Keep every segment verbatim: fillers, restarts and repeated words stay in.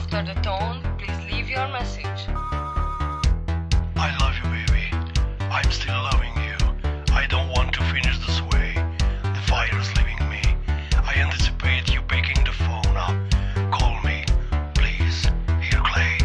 After the tone, please leave your message. I love you, baby. I'm still loving you. I don't want to finish this way. The fire's leaving me. I anticipate you picking the phone up. Call me, please. Here, Clay.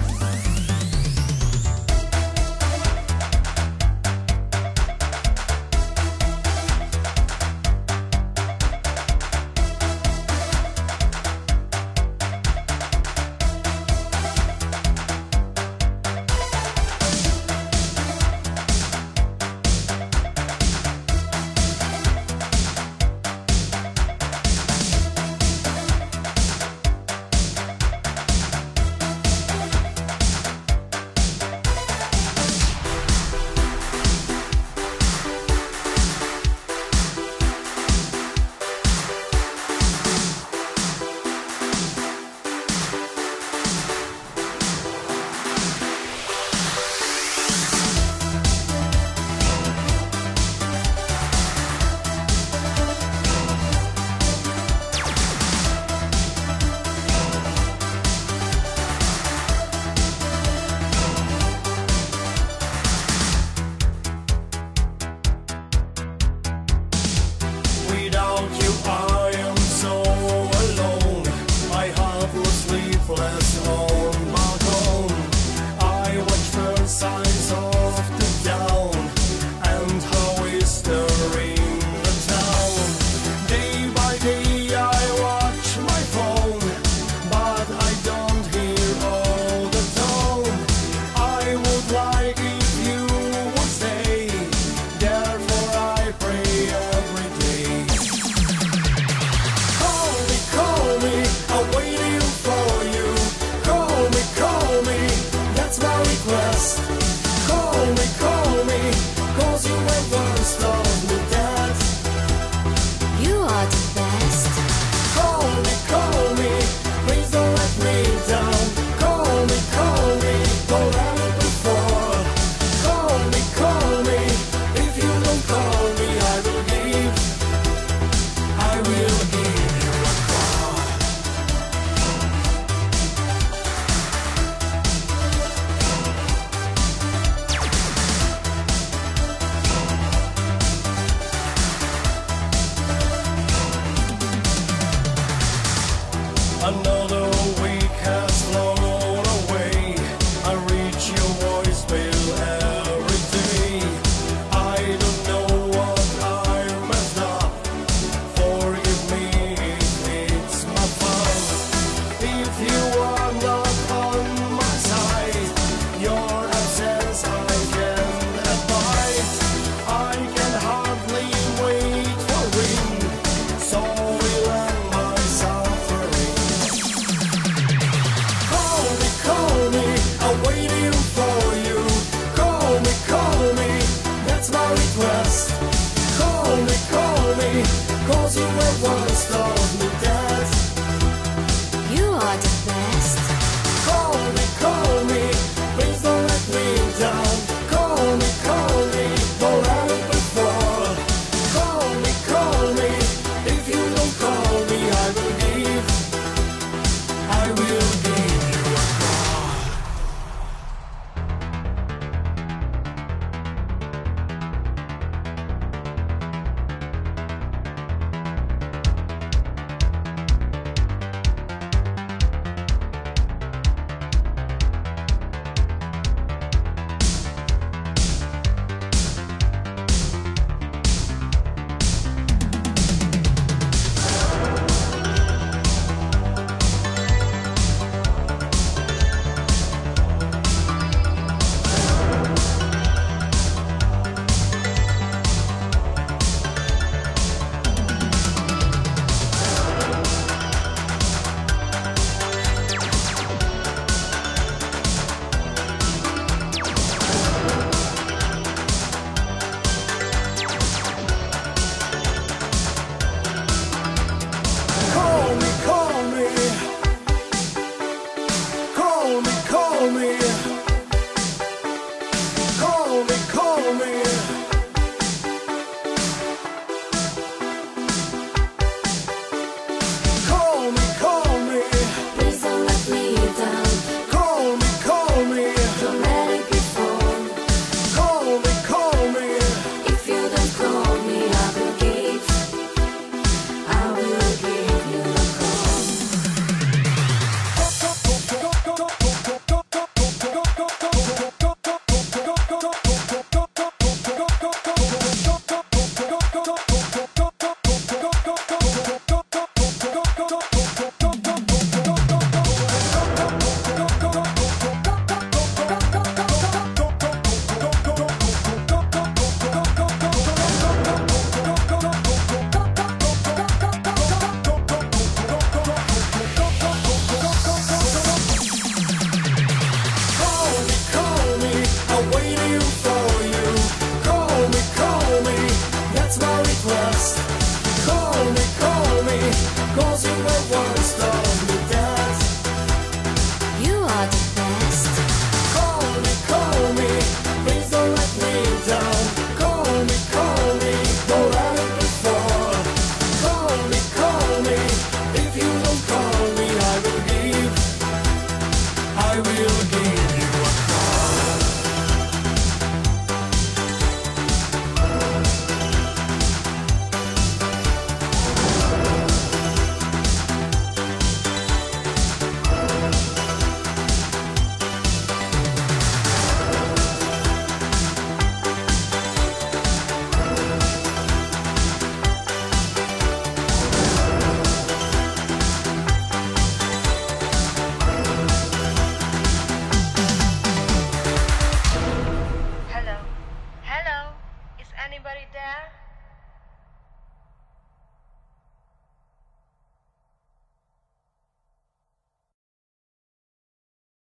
Without you I am so alone. My heart was sleepless on my own. I watch first signs of the dawn and how is the ring the town. Day by day I watch my phone, but I don't hear all the tone. I would like if you would stay, therefore I pray every day. Call me, call me, I'm waiting for you. Call me, call me, that's my request. Call me, call me, cause you never stop me that. You are the best. Call me, call me, please don't let me down. Call me, call me, don't let it before. Call me, call me, if you don't call me I will give, I will give you a call. Another week has flown